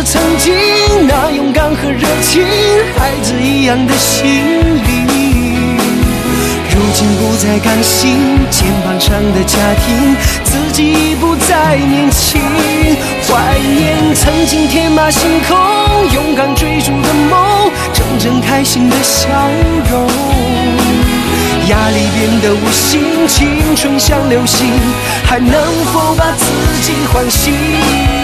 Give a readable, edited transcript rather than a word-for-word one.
着曾经那勇敢和热情，孩子一样的心灵。如今不再甘心，肩膀上的家庭，自己已不再年轻。怀念曾经天马行空，勇敢追逐的梦，真正开心的笑容。压力变得无形，青春像流星，还能否把自己唤醒？